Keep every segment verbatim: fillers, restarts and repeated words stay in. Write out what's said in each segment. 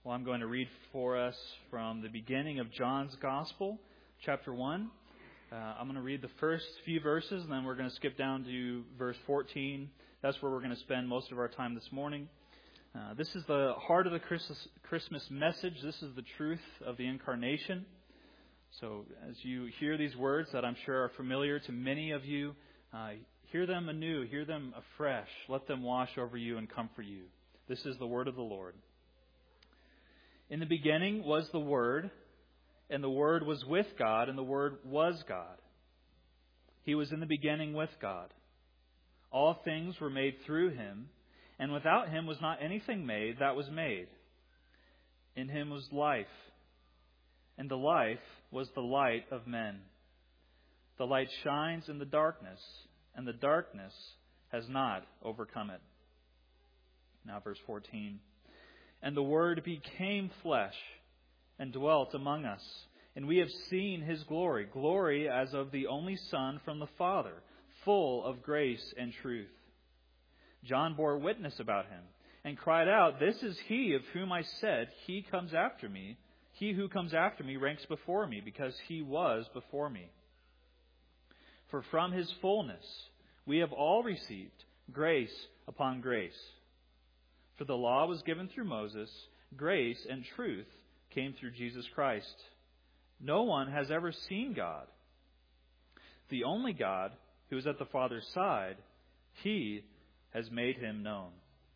Well, I'm going to read for us from the beginning of John's Gospel, chapter one. Uh, I'm going to read the first few verses, and then we're going to skip down to verse fourteen. That's where we're going to spend most of our time this morning. Uh, this is the heart of the Christmas, Christmas message. This is the truth of the Incarnation. So as you hear these words that I'm sure are familiar to many of you, uh, hear them anew, hear them afresh. Let them wash over you and comfort you. This is the word of the Lord. In the beginning was the Word, and the Word was with God, and the Word was God. He was in the beginning with God. All things were made through Him, and without Him was not anything made that was made. In Him was life, and the life was the light of men. The light shines in the darkness, and the darkness has not overcome it. Now verse fourteen. And the Word became flesh and dwelt among us. And we have seen His glory, glory as of the only Son from the Father, full of grace and truth. John bore witness about Him and cried out, "This is He of whom I said, He comes after me. He who comes after me ranks before me, because He was before me." For from His fullness we have all received grace upon grace. For the law was given through Moses, grace and truth came through Jesus Christ. No one has ever seen God. The only God who is at the Father's side, He has made Him known.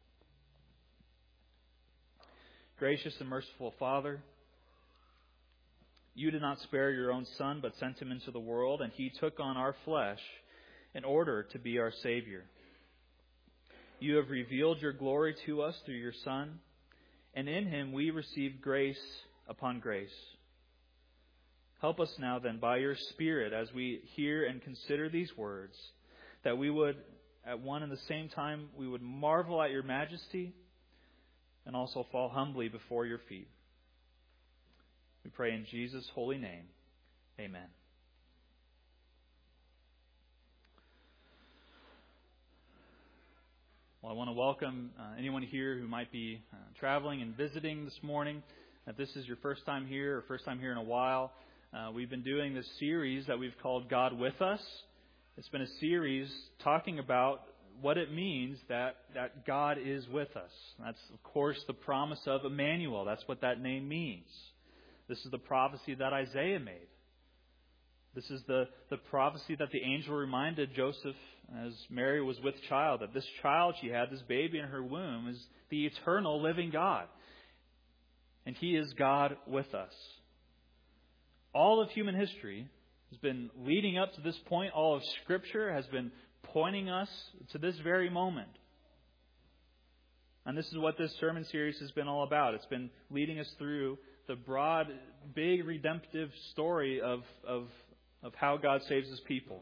Gracious and merciful Father, You did not spare Your own Son, but sent Him into the world, and He took on our flesh in order to be our Savior. You have revealed Your glory to us through Your Son, and in Him we receive grace upon grace. Help us now then by Your Spirit as we hear and consider these words, that we would, at one and the same time, we would marvel at Your majesty and also fall humbly before Your feet. We pray in Jesus' holy name. Amen. Well, I want to welcome uh, anyone here who might be uh, traveling and visiting this morning. If this is your first time here or first time here in a while, uh, we've been doing this series that we've called God With Us. It's been a series talking about what it means that, that God is with us. That's, of course, the promise of Emmanuel. That's what that name means. This is the prophecy that Isaiah made. This is the, the prophecy that the angel reminded Joseph as Mary was with child, that this child she had, this baby in her womb, is the eternal living God. And He is God with us. All of human history has been leading up to this point. All of Scripture has been pointing us to this very moment. And this is what this sermon series has been all about. It's been leading us through the broad, big redemptive story of, of, of how God saves His people.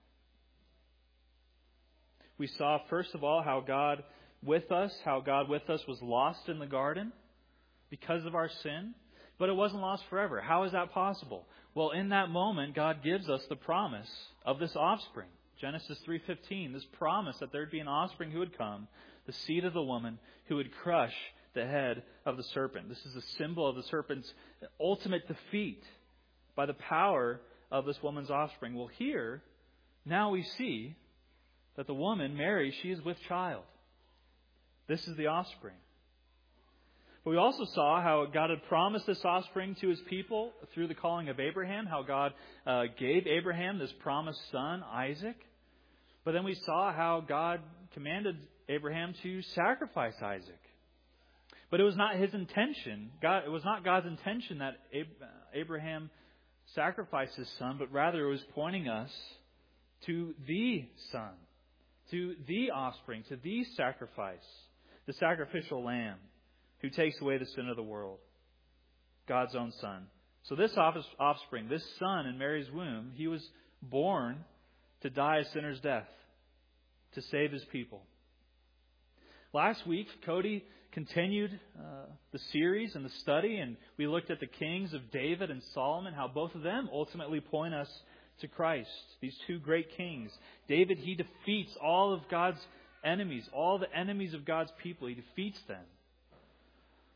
We saw, first of all, how God with us, how God with us was lost in the garden because of our sin. But it wasn't lost forever. How is that possible? Well, in that moment, God gives us the promise of this offspring. Genesis three fifteen, this promise that there would be an offspring who would come, the seed of the woman, who would crush the head of the serpent. This is a symbol of the serpent's ultimate defeat by the power of this woman's offspring. Well, here, now we see that the woman, Mary, she is with child. This is the offspring. But we also saw how God had promised this offspring to His people through the calling of Abraham, how God uh, gave Abraham this promised son, Isaac. But then we saw how God commanded Abraham to sacrifice Isaac. But it was not His intention. God, it was not God's intention that Abraham sacrifice his son, but rather it was pointing us to the Son, to the offspring, to the sacrifice, the sacrificial lamb who takes away the sin of the world, God's own Son. So this offspring, this son in Mary's womb, he was born to die a sinner's death, to save His people. Last week, Cody continued uh, the series and the study, and we looked at the kings of David and Solomon, how both of them ultimately point us to Christ, these two great kings. David, he defeats all of God's enemies, all the enemies of God's people. He defeats them.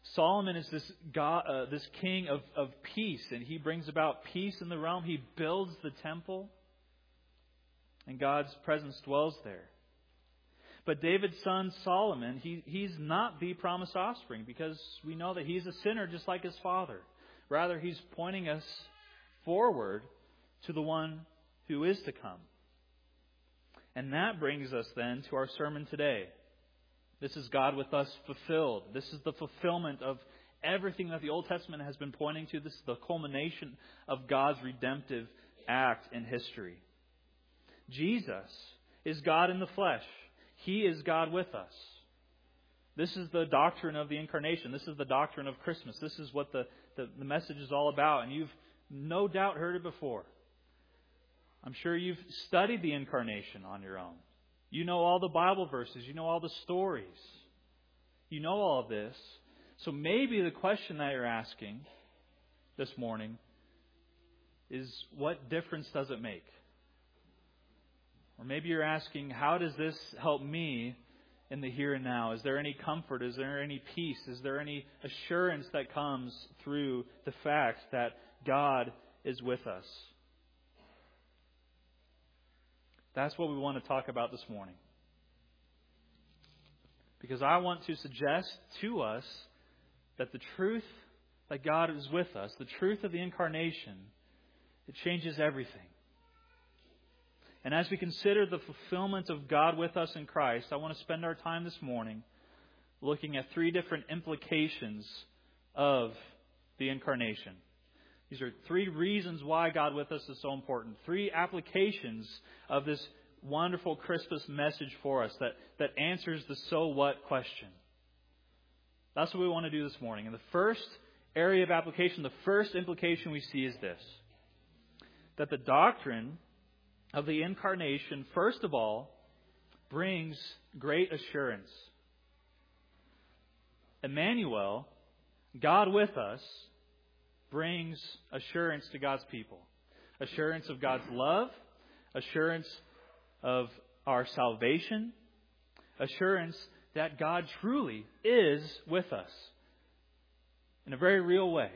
Solomon is this God, uh, this king of, of peace, and he brings about peace in the realm. He builds the temple, and God's presence dwells there. But David's son Solomon, he, he's not the promised offspring, because we know that he's a sinner just like his father. Rather, he's pointing us forward to the one who is to come. And that brings us then to our sermon today. This is God with us fulfilled. This is the fulfillment of everything that the Old Testament has been pointing to. This is the culmination of God's redemptive act in history. Jesus is God in the flesh. He is God with us. This is the doctrine of the incarnation. This is the doctrine of Christmas. This is what the, the, the message is all about. And you've no doubt heard it before. I'm sure you've studied the incarnation on your own. You know all the Bible verses. You know all the stories. You know all of this. So maybe the question that you're asking this morning is, what difference does it make? Or maybe you're asking, how does this help me in the here and now? Is there any comfort? Is there any peace? Is there any assurance that comes through the fact that God is with us? That's what we want to talk about this morning. Because I want to suggest to us that the truth that God is with us, the truth of the incarnation, it changes everything. And as we consider the fulfillment of God with us in Christ, I want to spend our time this morning looking at three different implications of the incarnation. These are three reasons why God with us is so important. Three applications of this wonderful Christmas message for us that, that answers the so what question. That's what we want to do this morning. And the first area of application, the first implication we see is this: that the doctrine of the incarnation, first of all, brings great assurance. Emmanuel, God with us, brings assurance to God's people. Assurance of God's love, assurance of our salvation, assurance that God truly is with us in a very real way.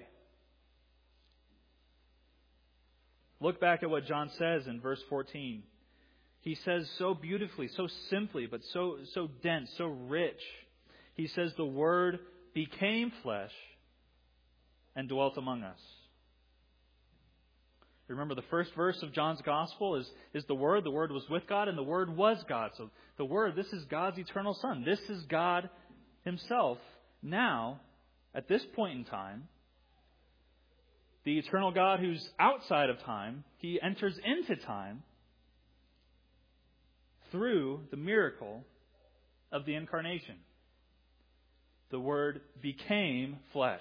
Look back at what John says in verse fourteen. He says so beautifully, so simply, but so so dense, so rich. He says the Word became flesh and dwelt among us. Remember, the first verse of John's Gospel is, is the Word. The Word was with God, and the Word was God. So the Word, this is God's eternal Son. This is God Himself. Now, at this point in time, the eternal God who's outside of time, He enters into time through the miracle of the incarnation. The Word became flesh.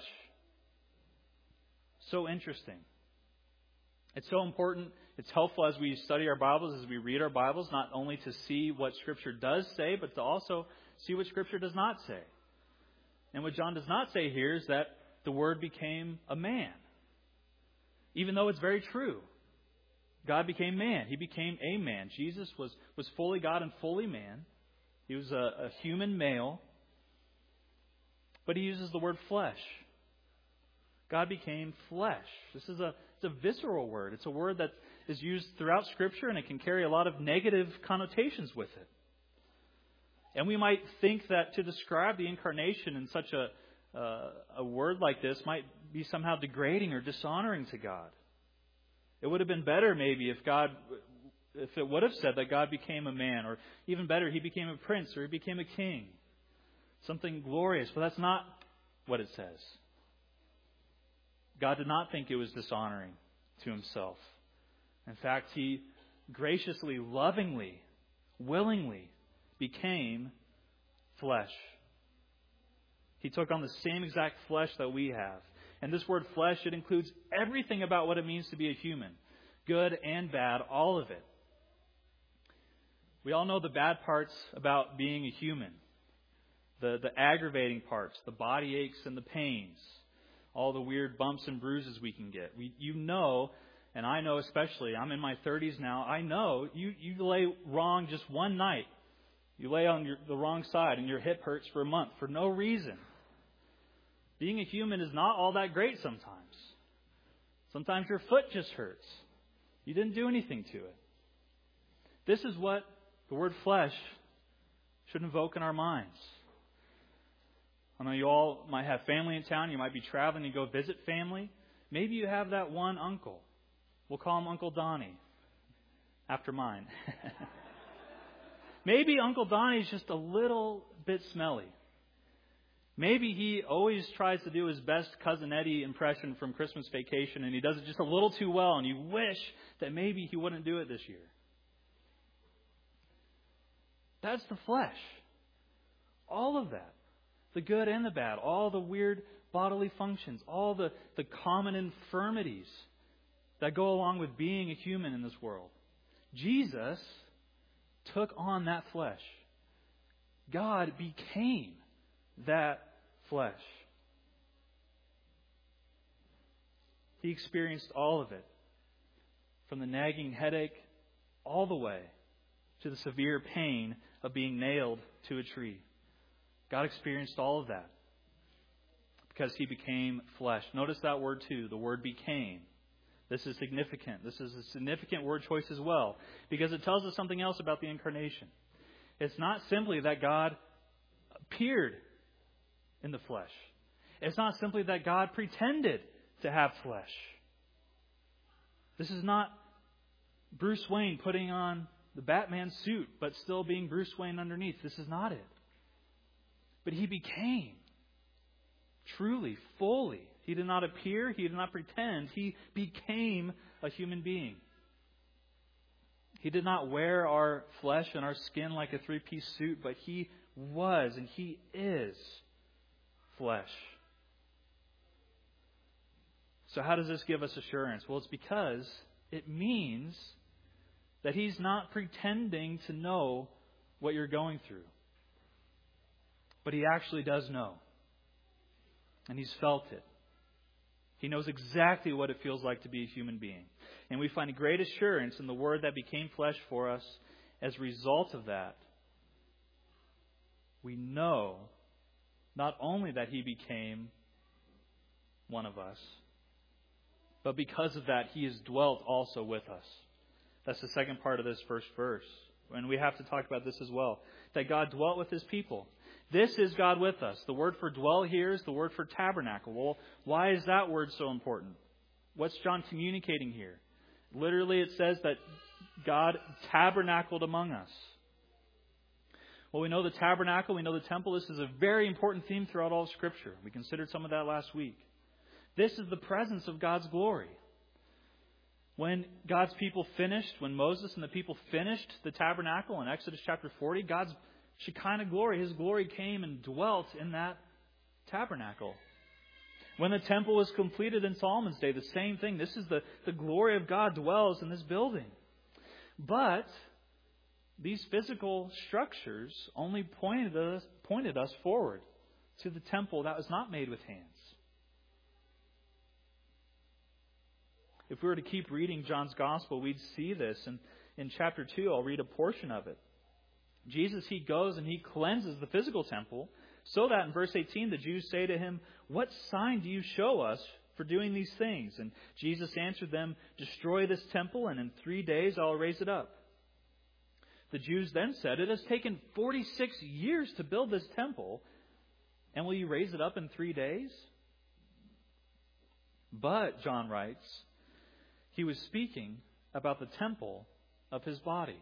So interesting. It's so important. It's helpful as we study our Bibles, as we read our Bibles, not only to see what Scripture does say, but to also see what Scripture does not say. And what John does not say here is that the Word became a man. Even though it's very true. God became man. He became a man. Jesus was, was fully God and fully man. He was a, a human male. But He uses the word flesh. God became flesh. This is a, it's a visceral word. It's a word that is used throughout Scripture, and it can carry a lot of negative connotations with it. And we might think that to describe the incarnation in such a uh, a word like this might be somehow degrading or dishonoring to God. It would have been better maybe if God, if it would have said that God became a man, or even better, He became a prince, or He became a king. Something glorious. But that's not what it says. God did not think it was dishonoring to Himself. In fact, He graciously, lovingly, willingly became flesh. He took on the same exact flesh that we have. And this word flesh, it includes everything about what it means to be a human. Good and bad, all of it. We all know the bad parts about being a human. The, the aggravating parts, the body aches and the pains. All the weird bumps and bruises we can get. We, you know, and I know especially, I'm in my thirties now, I know you, you lay wrong just one night. You lay on your, the wrong side and your hip hurts for a month for no reason. Being a human is not all that great sometimes. Sometimes your foot just hurts. You didn't do anything to it. This is what the word flesh should invoke in our minds. I know you all might have family in town. You might be traveling to go visit family. Maybe you have that one uncle. We'll call him Uncle Donnie, after mine. Maybe Uncle Donnie is just a little bit smelly. Maybe he always tries to do his best Cousin Eddie impression from Christmas Vacation, and he does it just a little too well, and you wish that maybe he wouldn't do it this year. That's the flesh. All of that. The good and the bad. All the weird bodily functions. All the, the common infirmities that go along with being a human in this world. Jesus took on that flesh. God became that flesh. He experienced all of it. From the nagging headache all the way to the severe pain of being nailed to a tree. God experienced all of that because He became flesh. Notice that word too, the word became. This is significant. This is a significant word choice as well because it tells us something else about the incarnation. It's not simply that God appeared in the flesh. It's not simply that God pretended to have flesh. This is not Bruce Wayne putting on the Batman suit but still being Bruce Wayne underneath. This is not it. But He became truly, fully. He did not appear. He did not pretend. He became a human being. He did not wear our flesh and our skin like a three-piece suit, but He was and He is flesh. So how does this give us assurance? Well, it's because it means that He's not pretending to know what you're going through. But He actually does know. And He's felt it. He knows exactly what it feels like to be a human being. And we find great assurance in the Word that became flesh for us. As a result of that, we know not only that He became one of us, but because of that, He has dwelt also with us. That's the second part of this first verse. And we have to talk about this as well. That God dwelt with His people. This is God with us. The word for dwell here is the word for tabernacle. Well, why is that word so important? What's John communicating here? Literally, it says that God tabernacled among us. Well, we know the tabernacle, we know the temple. This is a very important theme throughout all of Scripture. We considered some of that last week. This is the presence of God's glory. When God's people finished, when Moses and the people finished the tabernacle in Exodus chapter forty, God's Shekinah glory, His glory came and dwelt in that tabernacle. When the temple was completed in Solomon's day, the same thing. This is the, the glory of God dwells in this building. But these physical structures only pointed us, pointed us forward to the temple that was not made with hands. If we were to keep reading John's Gospel, we'd see this. And in chapter two, I'll read a portion of it. Jesus, He goes and He cleanses the physical temple so that in verse eighteen, the Jews say to Him, "What sign do you show us for doing these things?" And Jesus answered them, "Destroy this temple, and in three days I'll raise it up." The Jews then said, "It has taken forty-six years to build this temple, and will you raise it up in three days?" But, John writes, He was speaking about the temple of His body.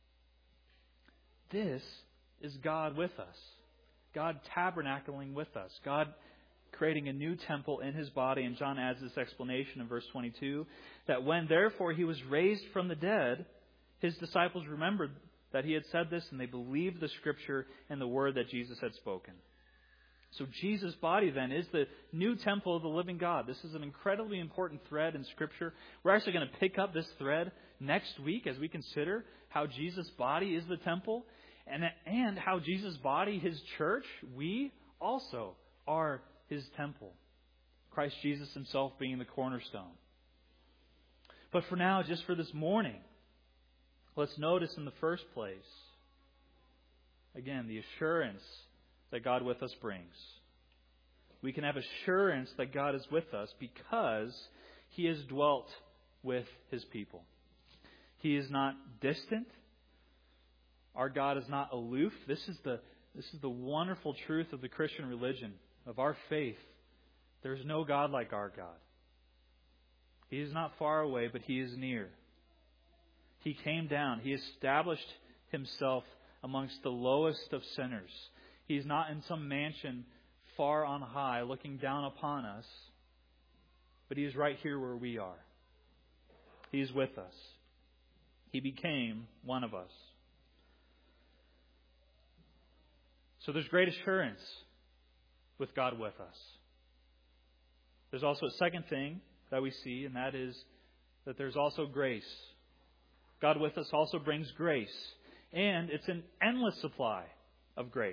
This is God with us. God tabernacling with us. God creating a new temple in His body. And John adds this explanation in verse twenty-two, that when therefore He was raised from the dead, His disciples remembered that He had said this, and they believed the Scripture and the word that Jesus had spoken. So Jesus' body then is the new temple of the living God. This is an incredibly important thread in Scripture. We're actually going to pick up this thread next week as we consider how Jesus' body is the temple and, and how Jesus' body, His church, we also are His temple. Christ Jesus Himself being the cornerstone. But for now, just for this morning, let's notice in the first place, again, the assurance that God with us brings. We can have assurance that God is with us because He has dwelt with His people. He is not distant. Our God is not aloof. This is the this is the wonderful truth of the Christian religion, of our faith. There is no God like our God. He is not far away, but He is near. He came down. He established Himself amongst the lowest of sinners. He's not in some mansion far on high looking down upon us, but He is right here where we are. He is with us. He became one of us. So there's great assurance with God with us. There's also a second thing that we see, and that is that there's also grace. God with us also brings grace, and it's an endless supply of grace.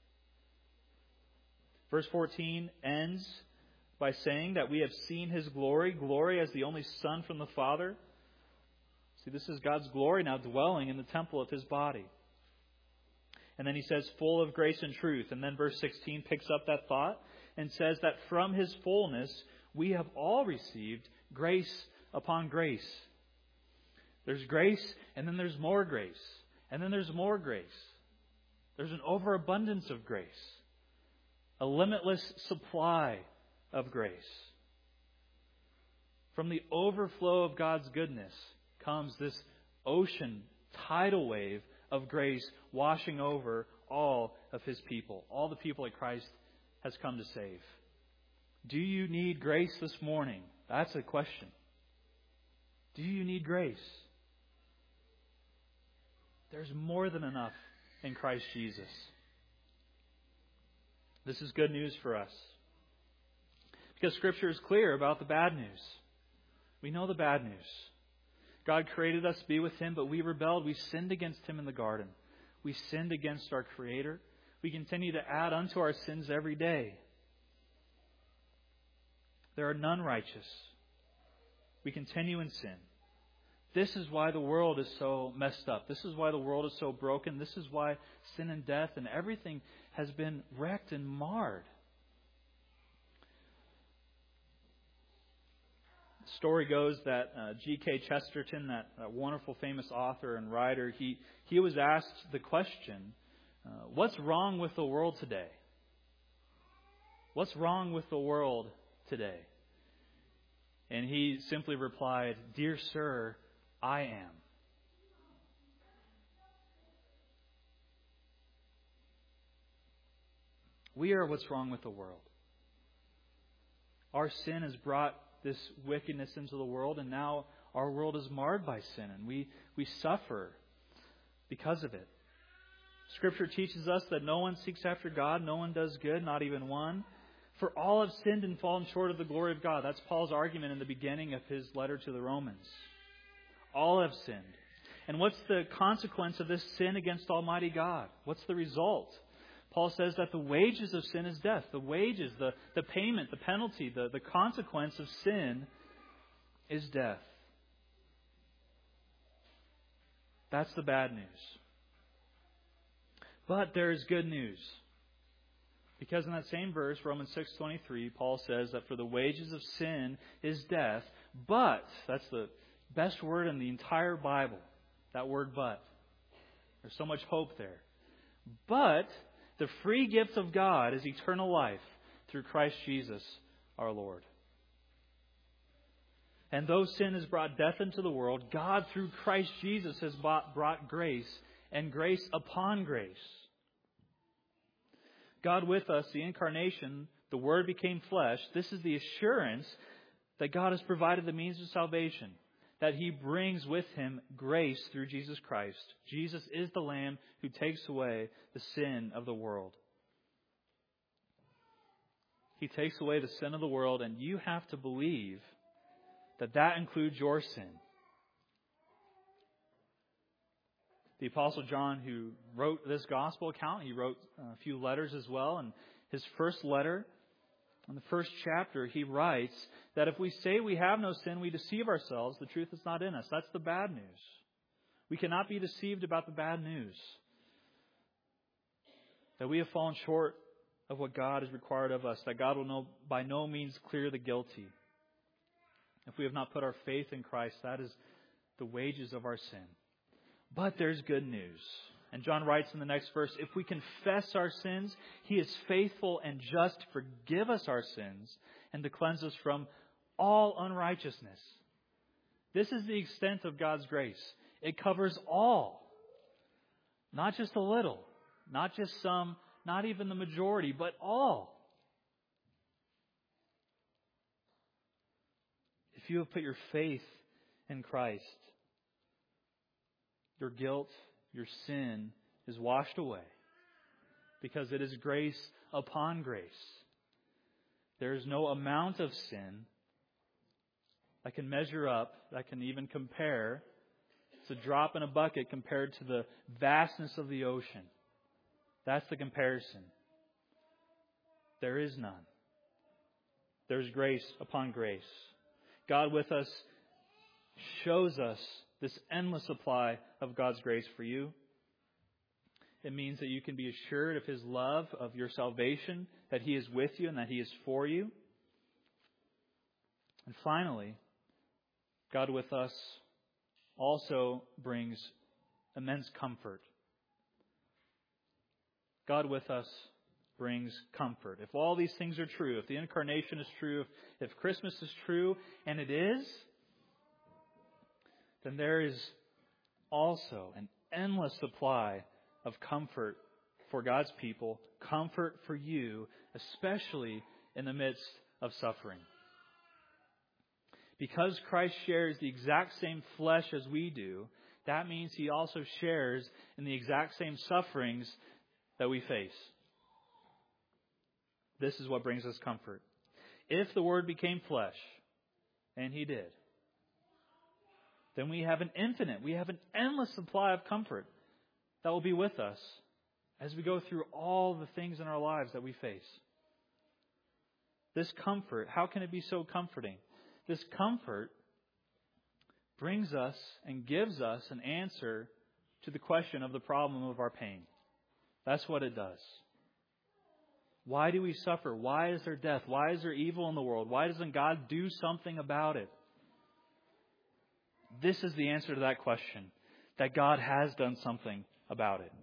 Verse fourteen ends by saying that we have seen His glory, glory as the only Son from the Father. See, this is God's glory now dwelling in the temple of His body. And then He says, full of grace and truth. And then verse sixteen picks up that thought and says that from His fullness we have all received grace upon grace. There's grace, and then there's more grace. And then there's more grace. There's an overabundance of grace. A limitless supply of grace. From the overflow of God's goodness comes this ocean, tidal wave of grace washing over all of His people. All the people that Christ has come to save. Do you need grace this morning? That's a question. Do you need grace? There's more than enough in Christ Jesus. This is good news for us. Because Scripture is clear about the bad news. We know the bad news. God created us to be with Him, but we rebelled. We sinned against Him in the garden. We sinned against our Creator. We continue to add unto our sins every day. There are none righteous. We continue in sin. This is why the world is so messed up. This is why the world is so broken. This is why sin and death and everything has been wrecked and marred. The story goes that uh, G K Chesterton, that, that wonderful famous author and writer, he, he was asked the question, uh, what's wrong with the world today? What's wrong with the world today? And he simply replied, "Dear sir, I am." We are what's wrong with the world. Our sin has brought this wickedness into the world, and now our world is marred by sin, and we, we suffer because of it. Scripture teaches us that no one seeks after God, no one does good, not even one. For all have sinned and fallen short of the glory of God. That's Paul's argument in the beginning of his letter to the Romans. All have sinned. And what's the consequence of this sin against Almighty God? What's the result? Paul says that the wages of sin is death. The wages, the, the payment, the penalty, the, the consequence of sin is death. That's the bad news. But there is good news. Because in that same verse, Romans six twenty-three, Paul says that for the wages of sin is death, but, that's the best word in the entire Bible, that word but. There's so much hope there. But the free gift of God is eternal life through Christ Jesus our Lord. And though sin has brought death into the world, God through Christ Jesus has brought grace, and grace upon grace. God with us, the incarnation, the Word became flesh. This is the assurance that God has provided the means of salvation, that He brings with Him grace through Jesus Christ. Jesus is the Lamb who takes away the sin of the world. He takes away the sin of the world, and you have to believe that that includes your sin. The Apostle John, who wrote this gospel account, he wrote a few letters as well. And his first letter, in the first chapter, he writes that if we say we have no sin, we deceive ourselves. The truth is not in us. That's the bad news. We cannot be deceived about the bad news. That we have fallen short of what God has required of us, that God will no, by no means clear the guilty. If we have not put our faith in Christ, that is the wages of our sin. But there's good news. And John writes in the next verse, if we confess our sins, He is faithful and just to forgive us our sins and to cleanse us from all unrighteousness. This is the extent of God's grace. It covers all. Not just a little. Not just some. Not even the majority. But all. If you have put your faith in Christ, your guilt, your sin is washed away. Because it is grace upon grace. There is no amount of sin that can measure up, that can even compare. It's a drop in a bucket compared to the vastness of the ocean. That's the comparison. There is none. There's grace upon grace. God with us shows us this endless supply of God's grace for you. It means that you can be assured of His love, of your salvation, that He is with you and that He is for you. And finally, God with us also brings immense comfort. God with us brings comfort. If all these things are true, if the incarnation is true, if, if Christmas is true, and it is, then there is also an endless supply of comfort for God's people, comfort for you, especially in the midst of suffering. Because Christ shares the exact same flesh as we do, that means He also shares in the exact same sufferings that we face. This is what brings us comfort. If the Word became flesh, and He did, then we have an infinite, we have an endless supply of comfort that will be with us as we go through all the things in our lives that we face. This comfort, how can it be so comforting? This comfort brings us and gives us an answer to the question of the problem of our pain. That's what it does. Why do we suffer? Why is there death? Why is there evil in the world? Why doesn't God do something about it? This is the answer to that question, that God has done something about it.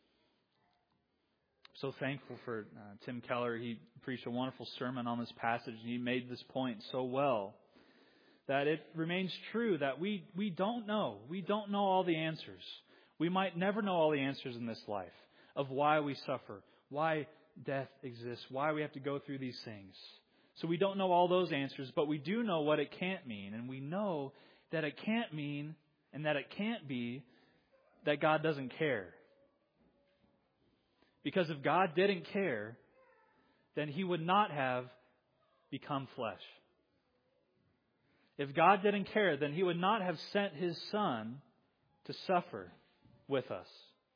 I'm so thankful for uh, Tim Keller. He preached a wonderful sermon on this passage, and he made this point so well, that it remains true that we, we don't know. We don't know all the answers. We might never know all the answers in this life of why we suffer, why death exists, why we have to go through these things. So we don't know all those answers, but we do know what it can't mean. And we know that it can't mean and that it can't be that God doesn't care. Because if God didn't care, then He would not have become flesh. If God didn't care, then He would not have sent His Son to suffer with us.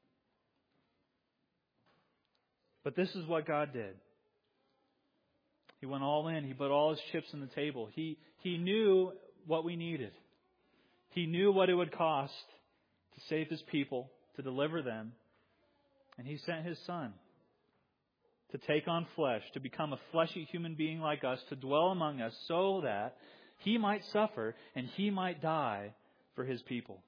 But this is what God did. He went all in. He put all His chips on the table. He, he knew what we needed. He knew what it would cost to save His people, to deliver them. And He sent His Son to take on flesh, to become a fleshy human being like us, to dwell among us so that He might suffer and He might die for His people.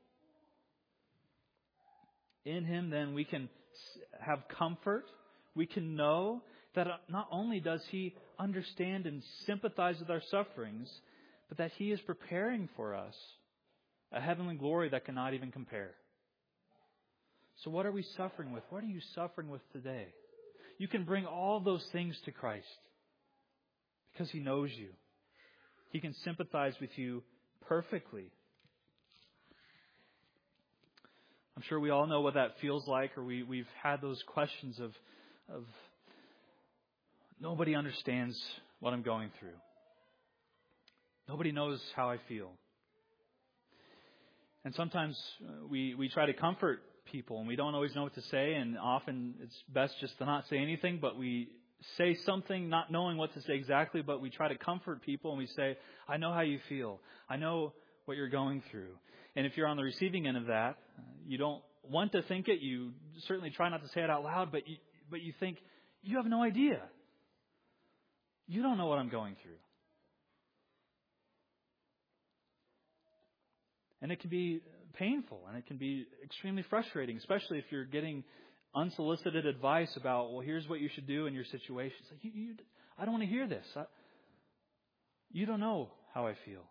In Him, then, we can have comfort. We can know that not only does He understand and sympathize with our sufferings, but that He is preparing for us a heavenly glory that cannot even compare. So what are we suffering with? What are you suffering with today? You can bring all those things to Christ because He knows you. He can sympathize with you perfectly. I'm sure we all know what that feels like, or we, we've had those questions of, of nobody understands what I'm going through. Nobody knows how I feel. And sometimes we, we try to comfort people and we don't always know what to say, and often it's best just to not say anything, but we say something not knowing what to say exactly, but we try to comfort people and we say, I know how you feel. I know what you're going through. And if you're on the receiving end of that, you don't want to think it. You certainly try not to say it out loud, but you, but you think, You have no idea. You don't know what I'm going through. And it can be painful, and it can be extremely frustrating, especially if you're getting unsolicited advice about, well, here's what you should do in your situation. It's like, you, you, I don't want to hear this. I, you don't know how I feel.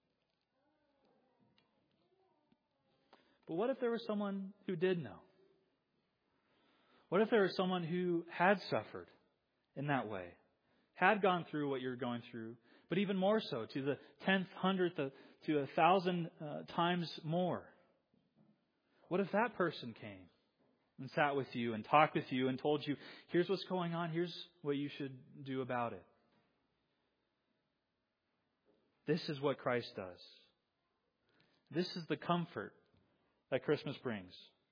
But what if there was someone who did know? What if there was someone who had suffered in that way, had gone through what you're going through, but even more so, to the tenth, hundredth, to a thousand uh, times more? What if that person came and sat with you and talked with you and told you, here's what's going on, here's what you should do about it? This is what Christ does. This is the comfort that Christmas brings.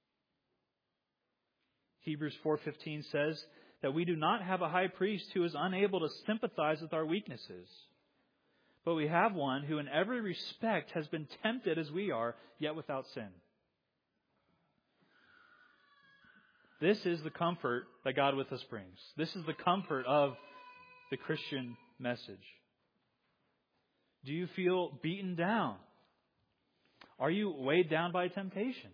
Hebrews four fifteen says that we do not have a high priest who is unable to sympathize with our weaknesses, but we have one who in every respect has been tempted as we are, yet without sin. This is the comfort that God with us brings. This is the comfort of the Christian message. Do you feel beaten down? Are you weighed down by temptation?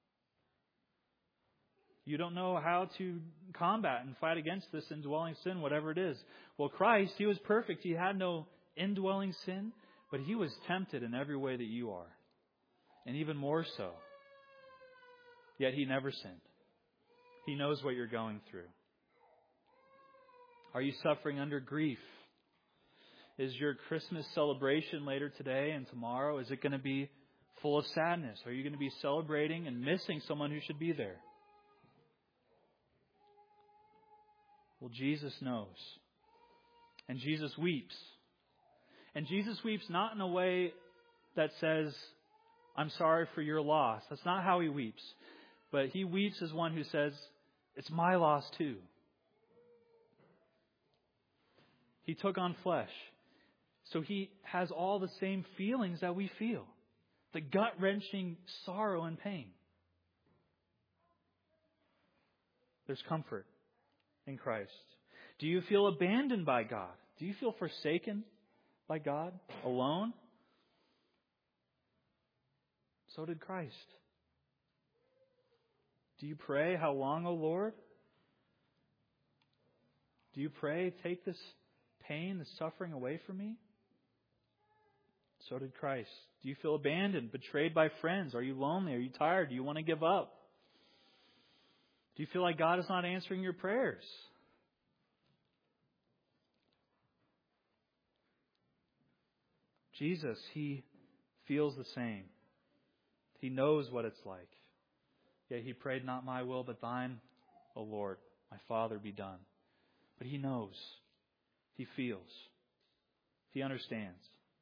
You don't know how to combat and fight against this indwelling sin, whatever it is. Well, Christ, He was perfect. He had no indwelling sin, but He was tempted in every way that you are. And even more so. Yet He never sinned. He knows what you're going through. Are you suffering under grief? Is your Christmas celebration later today and tomorrow, is it going to be full of sadness? Are you going to be celebrating and missing someone who should be there? Well, Jesus knows. And Jesus weeps. And Jesus weeps not in a way that says, I'm sorry for your loss. That's not how He weeps. But He weeps as one who says, it's my loss too. He took on flesh. So He has all the same feelings that we feel. The gut-wrenching sorrow and pain. There's comfort in Christ. Do you feel abandoned by God? Do you feel forsaken by God? Alone? So did Christ. Do you pray, how long, O Lord? Do you pray, take this pain, this suffering away from me? So did Christ. Do you feel abandoned, betrayed by friends? Are you lonely? Are you tired? Do you want to give up? Do you feel like God is not answering your prayers? Jesus, He feels the same. He knows what it's like. Yet He prayed, not my will, but thine, O Lord, my Father, be done. But He knows. He feels. He understands.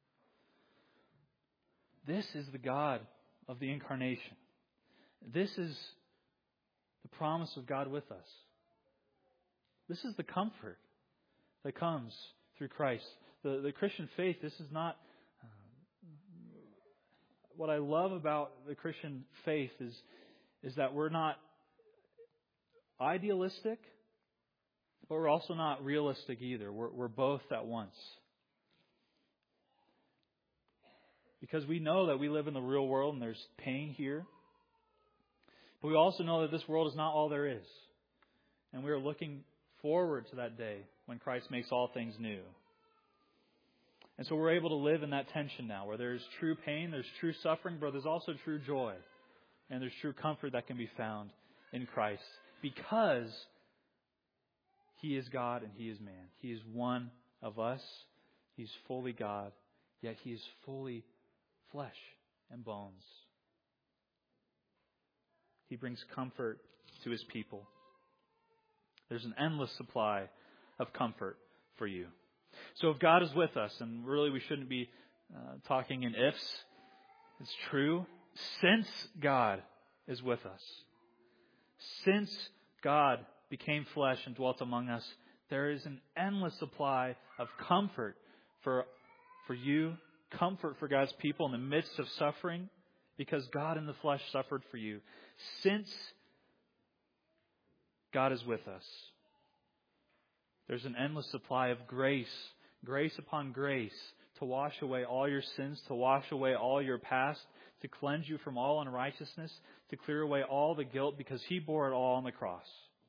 This is the God of the incarnation. This is the promise of God with us. This is the comfort that comes through Christ. The, the Christian faith, this is not... Uh, what I love about the Christian faith is, is that we're not idealistic, but we're also not realistic either. We're, we're both at once. Because we know that we live in the real world and there's pain here. But we also know that this world is not all there is. And we are looking forward to that day when Christ makes all things new. And so we're able to live in that tension now, where there's true pain, there's true suffering, but there's also true joy. And there's true comfort that can be found in Christ. Because He is God and He is man. He is one of us. He's fully God, yet He is fully flesh and bones. He brings comfort to His people. There's an endless supply of comfort for you. So if God is with us, and really we shouldn't be uh, talking in ifs, it's true. Since God is with us, since God became flesh and dwelt among us, there is an endless supply of comfort for, for you, comfort for God's people in the midst of suffering, because God in the flesh suffered for you. Since God is with us, There's an endless supply of grace, grace upon grace, to wash away all your sins, to wash away all your past, to cleanse you from all unrighteousness, to clear away all the guilt, because He bore it all on the cross.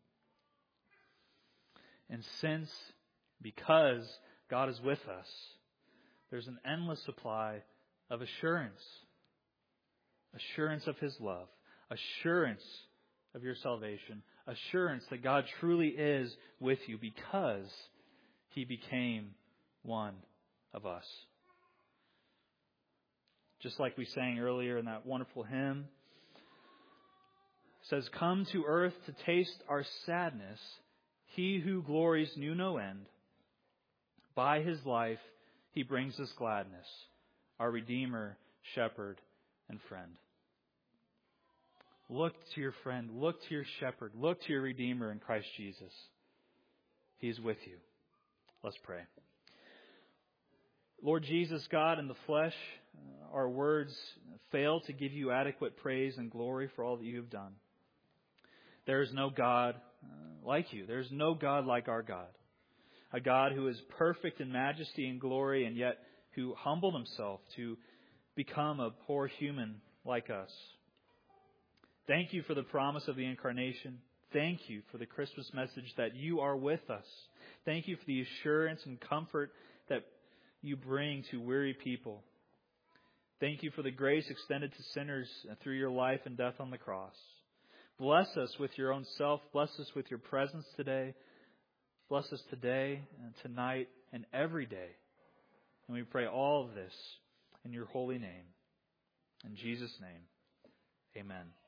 And since, because God is with us, there's an endless supply of assurance. Assurance of His love. Assurance of your salvation. Assurance that God truly is with you because He became one of us. Just like we sang earlier in that wonderful hymn. It says, "Come to earth to taste our sadness. He who glories knew no end. By His life He brings us gladness. Our Redeemer, Shepherd, and Friend." Look to your friend. Look to your shepherd. Look to your Redeemer in Christ Jesus. He is with you. Let's pray. Lord Jesus, God, in the flesh, uh, our words fail to give you adequate praise and glory for all that you have done. There is no God uh, like you. There is no God like our God. A God who is perfect in majesty and glory, and yet who humbled Himself to become a poor human like us. Thank you for the promise of the incarnation. Thank you for the Christmas message that you are with us. Thank you for the assurance and comfort that you bring to weary people. Thank you for the grace extended to sinners through your life and death on the cross. Bless us with your own self. Bless us with your presence today. Bless us today and tonight and every day. And we pray all of this in your holy name. In Jesus' name, amen.